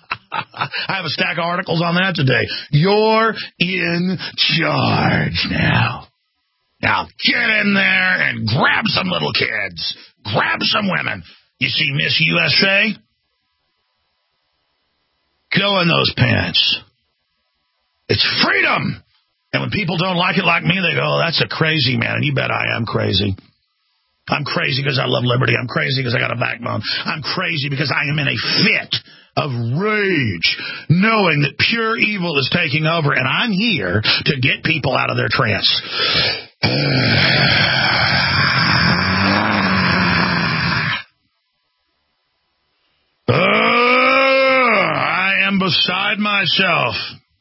[SPEAKER 2] I have a stack of articles on that today. You're in charge now. Now get in there and grab some little kids. Grab some women. You see Miss USA? Go in those pants. It's freedom. And when people don't like it like me, they go, that's a crazy man. And you bet I am crazy. I'm crazy because I love liberty. I'm crazy because I got a backbone. I'm crazy because I am in a fit of rage, knowing that pure evil is taking over, and I'm here to get people out of their trance. beside myself.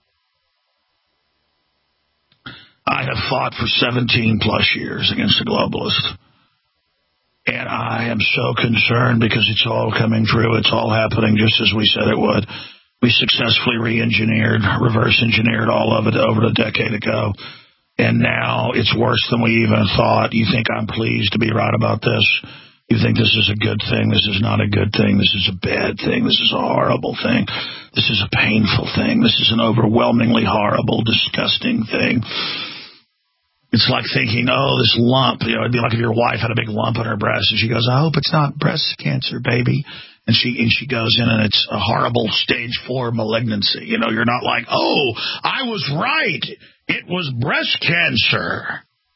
[SPEAKER 2] I have fought for 17-plus years against the globalists. And I am so concerned because it's all coming true. It's all happening just as we said it would. We successfully reverse engineered all of it over a decade ago. And now it's worse than we even thought. You think I'm pleased to be right about this? You think this is a good thing? This is not a good thing. This is a bad thing. This is a horrible thing. This is a painful thing. This is an overwhelmingly horrible, disgusting thing. It's like thinking, oh, this lump, it'd be like if your wife had a big lump on her breast and she goes, I hope it's not breast cancer, baby. And she goes in and it's a horrible stage 4 malignancy. You're not like, oh, I was right. It was breast cancer.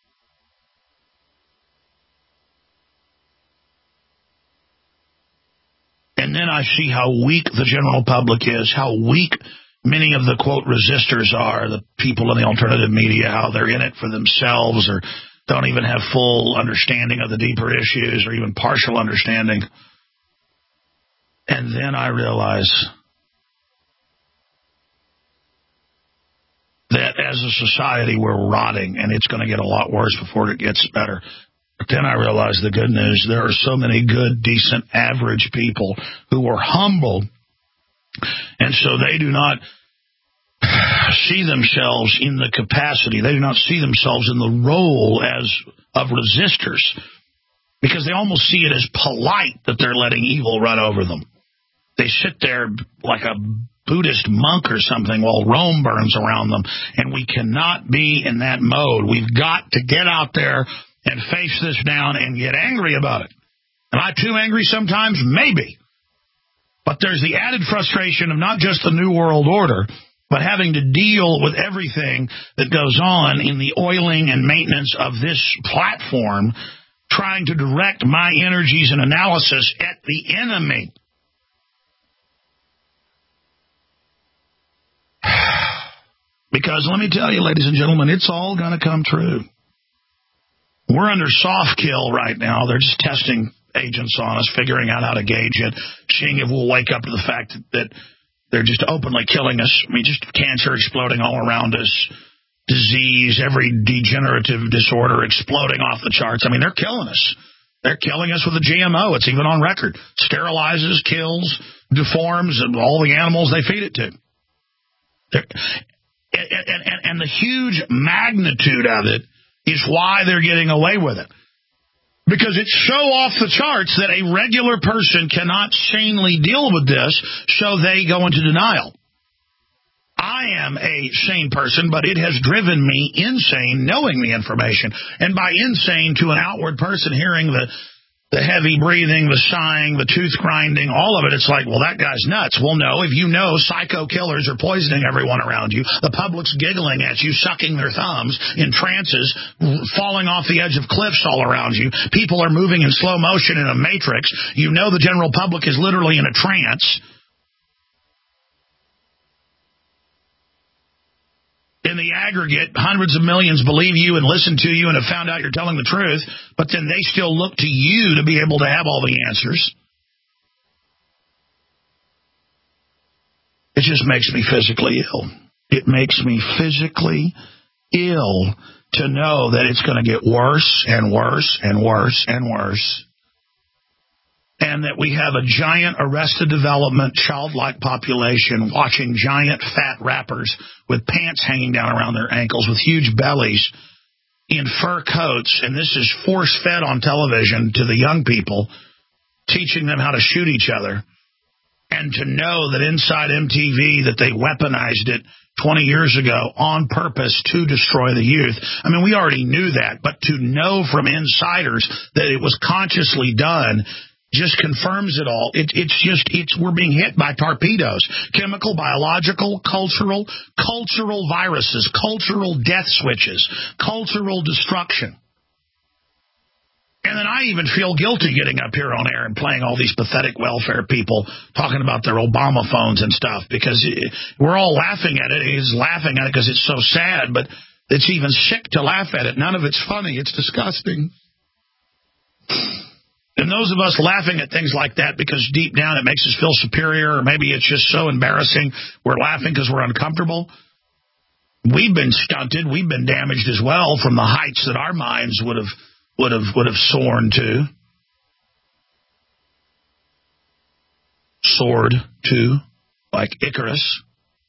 [SPEAKER 2] And then I see how weak the general public is, how weak many of the, quote, resistors are, the people in the alternative media, how they're in it for themselves or don't even have full understanding of the deeper issues or even partial understanding. And then I realize that as a society we're rotting and it's going to get a lot worse before it gets better. But then I realize the good news, there are so many good, decent, average people who are humble, and so they do not see themselves in the capacity, they do not see themselves in the role of resistors, because they almost see it as polite that they're letting evil run over them. They sit there like a Buddhist monk or something while Rome burns around them, and we cannot be in that mode. We've got to get out there and face this down and get angry about it. Am I too angry sometimes? Maybe. But there's the added frustration of not just the New World Order, but having to deal with everything that goes on in the oiling and maintenance of this platform, trying to direct my energies and analysis at the enemy. Because let me tell you, ladies and gentlemen, it's all going to come true. We're under soft kill right now. They're just testing agents on us, figuring out how to gauge it, seeing if we'll wake up to the fact that they're just openly killing us. I mean, just cancer exploding all around us, disease, every degenerative disorder exploding off the charts. I mean, they're killing us. They're killing us with a GMO. It's even on record. Sterilizes, kills, deforms, and all the animals they feed it to. And the huge magnitude of it is why they're getting away with it. Because it's so off the charts that a regular person cannot sanely deal with this, so they go into denial. I am a sane person, but it has driven me insane knowing the information. And by insane to an outward person hearing the heavy breathing, the sighing, the tooth grinding, all of it, it's like, well, that guy's nuts. Well, no, if you know psycho killers are poisoning everyone around you, the public's giggling at you, sucking their thumbs in trances, falling off the edge of cliffs all around you, people are moving in slow motion in a matrix, you know the general public is literally in a trance. In the aggregate, hundreds of millions believe you and listen to you and have found out you're telling the truth, but then they still look to you to be able to have all the answers. It just makes me physically ill. It makes me physically ill to know that it's going to get worse and worse and worse and worse. And that we have a giant arrested development, childlike population watching giant fat rappers with pants hanging down around their ankles with huge bellies in fur coats. And this is force-fed on television to the young people, teaching them how to shoot each other. And to know that inside MTV that they weaponized it 20 years ago on purpose to destroy the youth. I mean, we already knew that, but to know from insiders that it was consciously done just confirms it all. We're being hit by torpedoes. Chemical, biological, cultural viruses, cultural death switches, cultural destruction. And then I even feel guilty getting up here on air and playing all these pathetic welfare people talking about their Obama phones and stuff, because we're all laughing at it. He's laughing at it because it's so sad, but it's even sick to laugh at it. None of it's funny. It's disgusting. And And those of us laughing at things like that because deep down it makes us feel superior, or maybe it's just so embarrassing, we're laughing because we're uncomfortable. We've been stunted. We've been damaged as well from the heights that our minds would have soared to, like Icarus.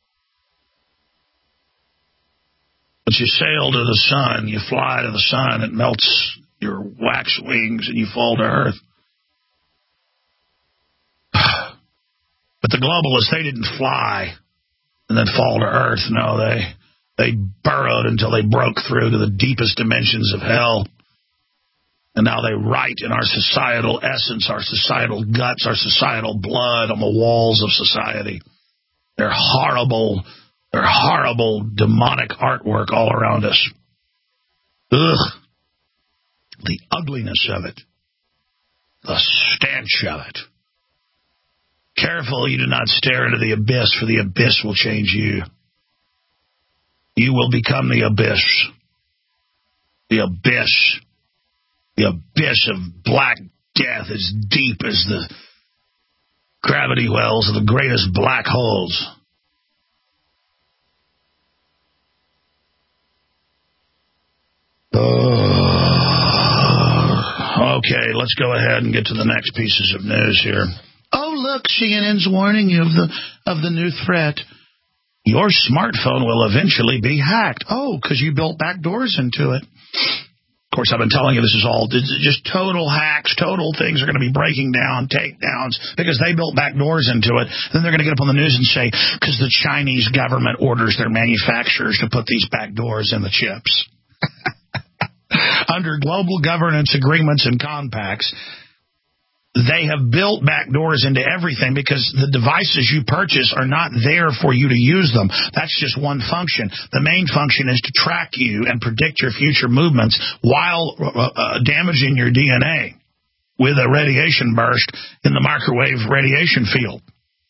[SPEAKER 2] But you sail to the sun, you fly to the sun, it melts your wax wings, and you fall to earth. But the globalists, they didn't fly and then fall to earth. No, they burrowed until they broke through to the deepest dimensions of hell. And now they write in our societal essence, our societal guts, our societal blood on the walls of society. They're horrible demonic artwork all around us. Ugh. The ugliness of it. The stench of it. Careful you do not stare into the abyss, for the abyss will change you. You will become the abyss. The abyss. The abyss of black death as deep as the gravity wells of the greatest black holes. Okay, let's go ahead and get to the next pieces of news here. Oh, look, CNN's warning you of the new threat. Your smartphone will eventually be hacked. Oh, because you built back doors into it. Of course, I've been telling you this is all just total hacks, total things are going to be breaking down, takedowns, because they built back doors into it. Then they're going to get up on the news and say, because the Chinese government orders their manufacturers to put these back doors in the chips. Under global governance agreements and compacts, they have built back doors into everything because the devices you purchase are not there for you to use them. That's just one function. The main function is to track you and predict your future movements while damaging your DNA with a radiation burst in the microwave radiation field.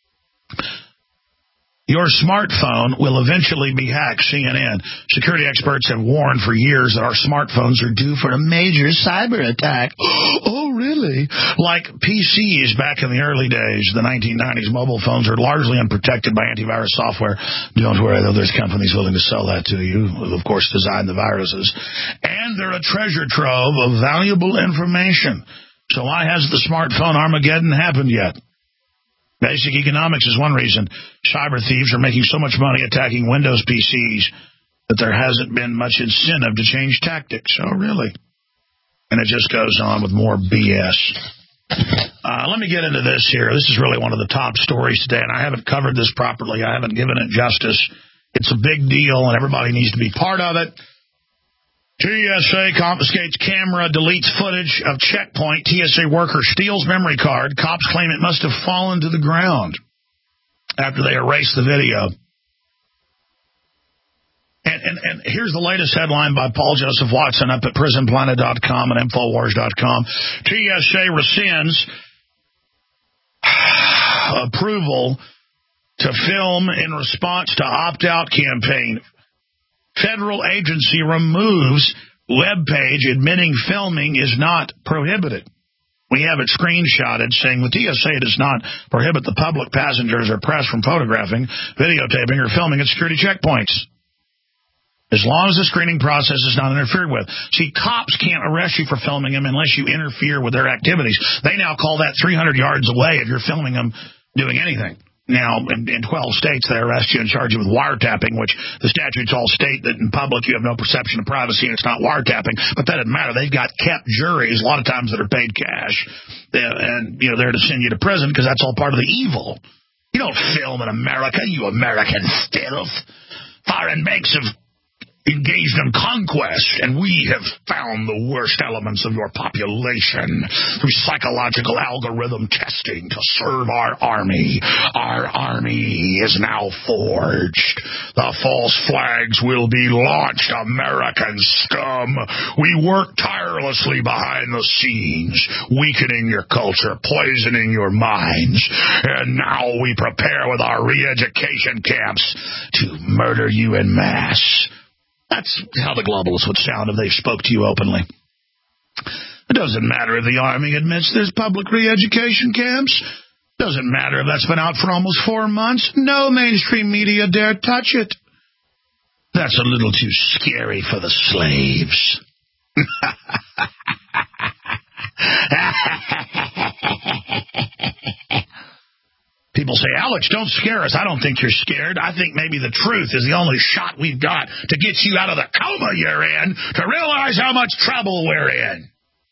[SPEAKER 2] Your smartphone will eventually be hacked, CNN. Security experts have warned for years that our smartphones are due for a major cyber attack. Oh, really? Like PCs back in the early days, the 1990s, mobile phones are largely unprotected by antivirus software. Don't worry, though, there's companies willing to sell that to you, who, of course, design the viruses. And they're a treasure trove of valuable information. So why hasn't the smartphone Armageddon happened yet? Basic economics is one reason. Cyber thieves are making so much money attacking Windows PCs that there hasn't been much incentive to change tactics. Oh, really? And it just goes on with more BS. Let me get into this here. This is really one of the top stories today, and I haven't covered this properly. I haven't given it justice. It's a big deal, and everybody needs to be part of it. TSA confiscates camera, deletes footage of checkpoint. TSA worker steals memory card. Cops claim it must have fallen to the ground after they erased the video. And here's the latest headline by Paul Joseph Watson up at prisonplanet.com and Infowars.com. TSA rescinds approval to film in response to opt-out campaign. Federal agency removes web page admitting filming is not prohibited. We have it screenshotted saying the TSA does not prohibit the public, passengers, or press from photographing, videotaping, or filming at security checkpoints, as long as the screening process is not interfered with. See, cops can't arrest you for filming them unless you interfere with their activities. They now call that 300 yards away if you're filming them doing anything. Now, in 12 states, they arrest you and charge you with wiretapping, which the statutes all state that in public you have no perception of privacy and it's not wiretapping. But that doesn't matter. They've got kept juries, a lot of times, that are paid cash. And, they're to send you to prison because that's all part of the evil. You don't film in America, you American filth. Foreign banks have engaged in conquest, and we have found the worst elements of your population through psychological algorithm testing to serve our army. Our army is now forged. The false flags will be launched, American scum. We work tirelessly behind the scenes, weakening your culture, poisoning your minds, and now we prepare with our re-education camps to murder you en masse. That's how the globalists would sound if they spoke to you openly. It doesn't matter if the Army admits there's public re-education camps. Doesn't matter if that's been out for almost 4 months. No mainstream media dare touch it. That's a little too scary for the slaves. People say, Alex, don't scare us. I don't think you're scared. I think maybe the truth is the only shot we've got to get you out of the coma you're in, to realize how much trouble we're in.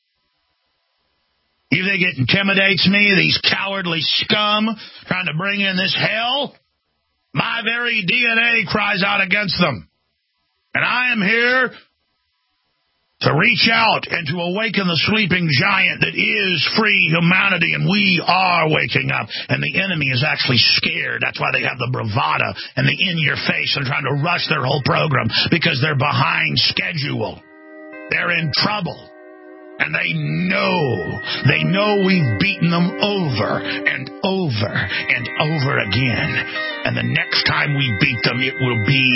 [SPEAKER 2] You think it intimidates me, these cowardly scum trying to bring in this hell? My very DNA cries out against them. And I am here to reach out and to awaken the sleeping giant that is free humanity, and we are waking up. And the enemy is actually scared. That's why they have the bravado and the in-your-face and trying to rush their whole program, because they're behind schedule. They're in trouble. And they know we've beaten them over and over and over again. And the next time we beat them, it will be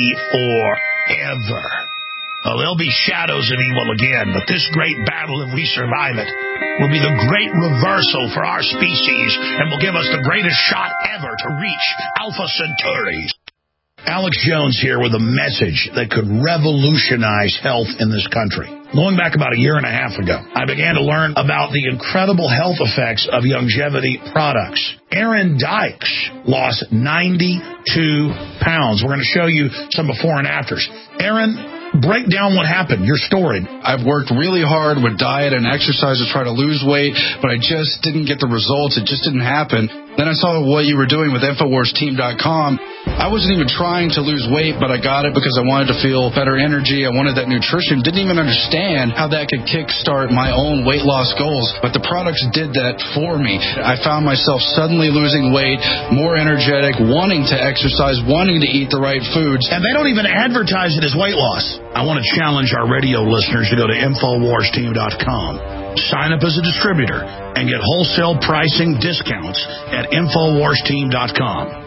[SPEAKER 2] forever. Oh, there'll be shadows of evil again, but this great battle, if we survive it, will be the great reversal for our species and will give us the greatest shot ever to reach Alpha Centauri. Alex Jones here with a message that could revolutionize health in this country. Going back about 1.5 years ago, I began to learn about the incredible health effects of longevity products. Aaron Dykes lost 92 pounds. We're going to show you some before and afters. Aaron, break down what happened, your story.
[SPEAKER 19] I've worked really hard with diet and exercise to try to lose weight, but I just didn't get the results. It just didn't happen. Then I saw what you were doing with InfoWarsTeam.com. I wasn't even trying to lose weight, but I got it because I wanted to feel better energy. I wanted that nutrition. Didn't even understand how that could kickstart my own weight loss goals, but the products did that for me. I found myself suddenly losing weight, more energetic, wanting to exercise, wanting to eat the right foods.
[SPEAKER 2] And they don't even advertise it as weight loss. I want to challenge our radio listeners to go to InfoWarsTeam.com. Sign up as a distributor and get wholesale pricing discounts at InfoWarsTeam.com.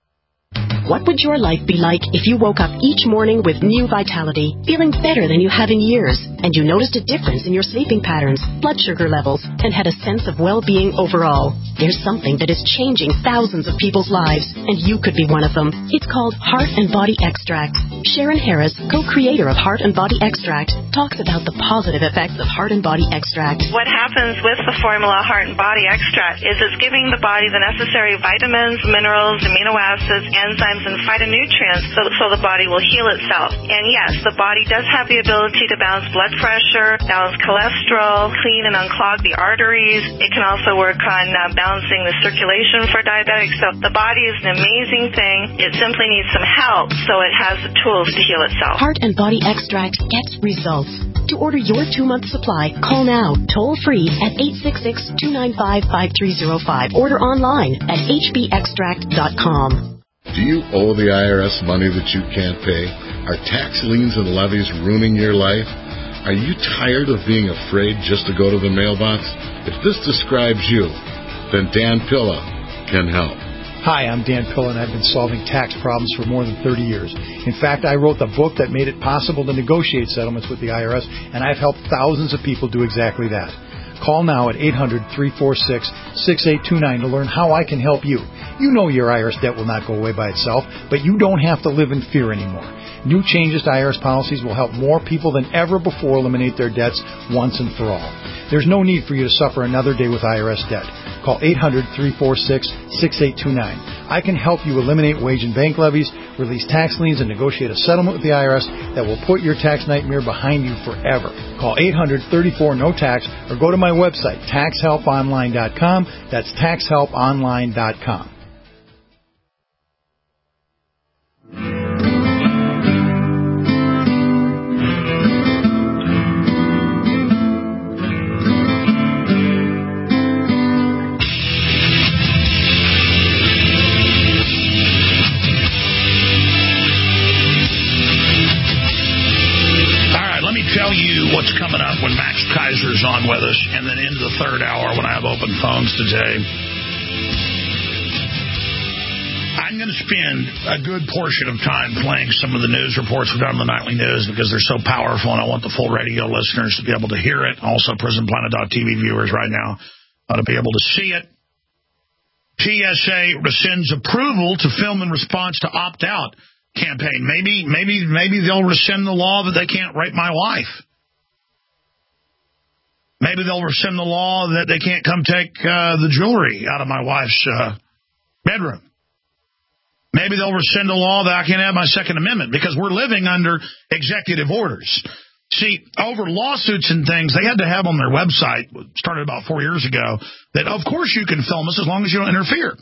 [SPEAKER 20] What would your life be like if you woke up each morning with new vitality, feeling better than you have in years, and you noticed a difference in your sleeping patterns, blood sugar levels, and had a sense of well-being overall? There's something that is changing thousands of people's lives, and you could be one of them. It's called Heart and Body Extract. Sharon Harris, co-creator of Heart and Body Extract, talks about the positive effects of Heart and Body Extract.
[SPEAKER 21] What happens with the formula Heart and Body Extract is it's giving the body the necessary vitamins, minerals, amino acids, enzymes, and phytonutrients so the body will heal itself. And yes, the body does have the ability to balance blood pressure, balance cholesterol, clean and unclog the arteries. It can also work on balancing the circulation for diabetics. So the body is an amazing thing. It simply needs some help so it has the tools to heal itself.
[SPEAKER 20] Heart and Body Extract gets results. To order your 2-month supply, call now, toll-free at 866-295-5305. Order online at hbextract.com.
[SPEAKER 22] Do you owe the IRS money that you can't pay? Are tax liens and levies ruining your life? Are you tired of being afraid just to go to the mailbox? If this describes you, then Dan Pilla can help.
[SPEAKER 9] Hi, I'm Dan Pilla, and I've been solving tax problems for more than 30 years. In fact, I wrote the book that made it possible to negotiate settlements with the IRS, and I've helped thousands of people do exactly that. Call now at 800-346-6829 to learn how I can help you. You know your IRS debt will not go away by itself, but you don't have to live in fear anymore. New changes to IRS policies will help more people than ever before eliminate their debts once and for all. There's no need for you to suffer another day with IRS debt. Call 800-346-6829. I can help you eliminate wage and bank levies, release tax liens, and negotiate a settlement with the IRS that will put your tax nightmare behind you forever. Call 800-34-NO-TAX or go to my website, taxhelponline.com. That's taxhelponline.com.
[SPEAKER 2] Tell you what's coming up when Max Kaiser's on with us, and then into the third hour when I have open phones today. I I'm going to spend a good portion of time playing some of the news reports we've done on the nightly news because they're so powerful, and I want the full radio listeners to be able to hear it. Also, PrisonPlanet.tv viewers right now ought to be able to see it. TSA rescinds approval to film in response to opt-out campaign. Maybe they'll rescind the law that they can't rape my wife. Maybe they'll rescind the law that they can't come take the jewelry out of my wife's bedroom. Maybe they'll rescind the law that I can't have my Second Amendment because we're living under executive orders. See, over lawsuits and things, they had to have on their website, started about 4 years ago, that of course you can film us as long as you don't interfere.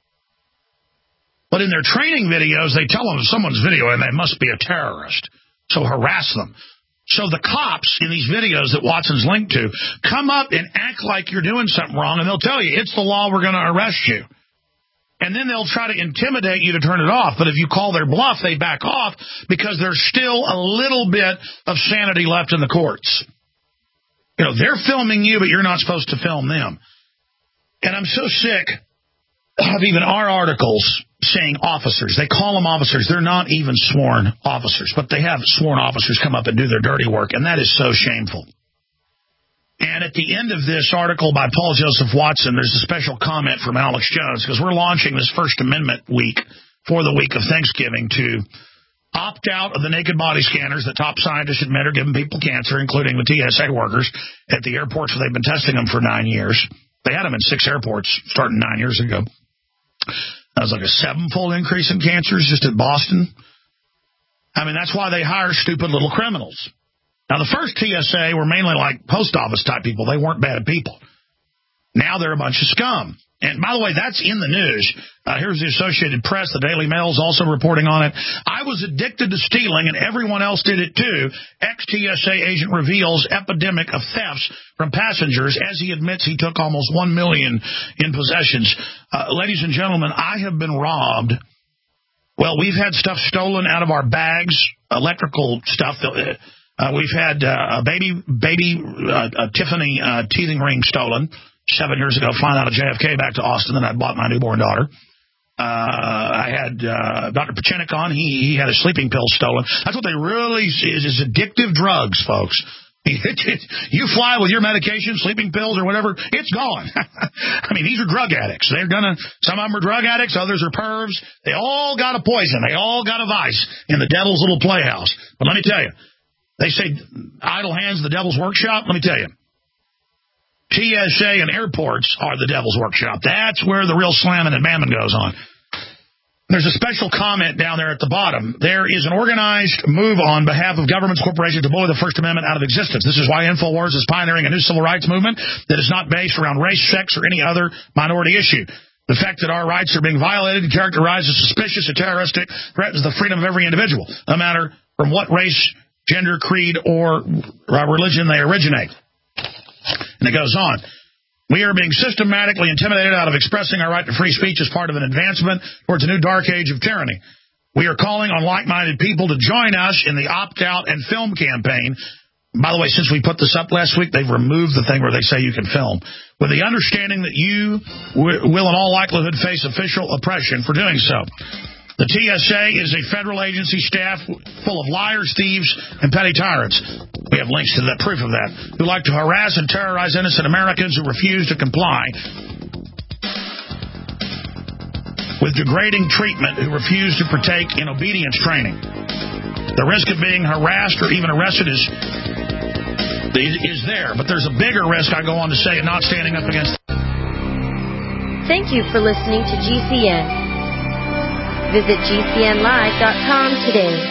[SPEAKER 2] But in their training videos, they tell them if someone's videoing, they must be a terrorist. So harass them. So the cops in these videos that Watson's linked to come up and act like you're doing something wrong, and they'll tell you, it's the law, we're going to arrest you. And then they'll try to intimidate you to turn it off. But if you call their bluff, they back off because there's still a little bit of sanity left in the courts. You know, they're filming you, but you're not supposed to film them. And I'm so sick of even our articles saying officers. They call them officers. They're not even sworn officers, but they have sworn officers come up and do their dirty work, and that is so shameful. And at the end of this article by Paul Joseph Watson, there's a special comment from Alex Jones, because we're launching this First Amendment week for the week of Thanksgiving to opt out of the naked body scanners that top scientists admit are giving people cancer, including the TSA workers at the airports where they've been testing them for 9 years. They had them in 6 airports starting 9 years ago. That was like a 7-fold increase in cancers just at Boston. I mean, that's why they hire stupid little criminals. Now, the first TSA were mainly like post office type people. They weren't bad people. Now they're a bunch of scum. And by the way, that's in the news. Here's the Associated Press. The Daily Mail is also reporting on it. I was addicted to stealing, and everyone else did it too. Ex-TSA agent reveals epidemic of thefts from passengers as he admits he took almost $1 million in possessions. Ladies and gentlemen, I have been robbed. Well, we've had stuff stolen out of our bags, electrical stuff. We've had a baby Tiffany teething ring stolen 7 years ago, flying out of JFK back to Austin, and I bought my newborn daughter. I had Dr. Pachenikon. He had a sleeping pill stolen. That's what they really is addictive drugs, folks. You fly with your medication, sleeping pills or whatever, it's gone. I mean, these are drug addicts. Some of them are drug addicts, others are pervs. They all got a poison. They all got a vice in the devil's little playhouse. But let me tell you, they say idle hands, the devil's workshop. Let me tell you, TSA and airports are the devil's workshop. That's where the real slamming and mammon goes on. There's a special comment down there at the bottom. There is an organized move on behalf of governments, corporations to blow the First Amendment out of existence. This is why InfoWars is pioneering a new civil rights movement that is not based around race, sex, or any other minority issue. The fact that our rights are being violated and characterized as suspicious and terroristic threatens the freedom of every individual, no matter from what race, gender, creed, or religion they originate. And it goes on. We are being systematically intimidated out of expressing our right to free speech as part of an advancement towards a new dark age of tyranny. We are calling on like-minded people to join us in the opt-out and film campaign. By the way, since we put this up last week, they've removed the thing where they say you can film, with the understanding that you will in all likelihood face official oppression for doing so. The TSA is a federal agency staff full of liars, thieves, and petty tyrants. We have links to the proof of that, who like to harass and terrorize innocent Americans who refuse to comply with degrading treatment, who refuse to partake in obedience training. The risk of being harassed or even arrested is there, but there's a bigger risk, I go on to say, in not standing up against.
[SPEAKER 3] Thank you for listening to GCN. Visit GCNlive.com today.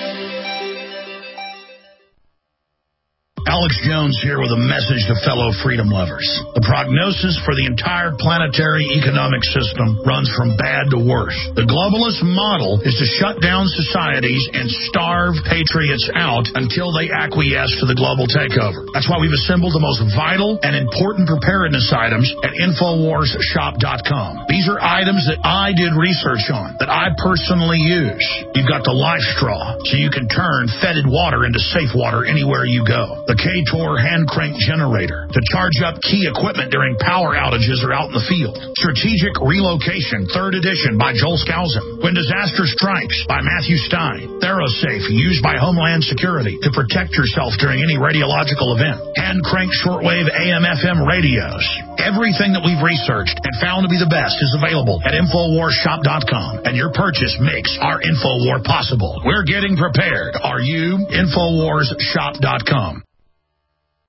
[SPEAKER 2] Alex Jones here with a message to fellow freedom lovers. The prognosis for the entire planetary economic system runs from bad to worse. The globalist model is to shut down societies and starve patriots out until they acquiesce to the global takeover. That's why we've assembled the most vital and important preparedness items at InfoWarsShop.com. These are items that I did research on, that I personally use. You've got the Life Straw, so you can turn fetid water into safe water anywhere you go. The K-Tor hand crank generator to charge up key equipment during power outages or out in the field. Strategic Relocation, 3rd edition by Joel Skousen. When Disaster Strikes by Matthew Stein. ThyroSafe, used by Homeland Security to protect yourself during any radiological event. Hand crank shortwave AM/FM radios. Everything that we've researched and found to be the best is available at InfoWarsShop.com, and your purchase makes our InfoWar possible. We're getting prepared. Are you? InfoWarsShop.com.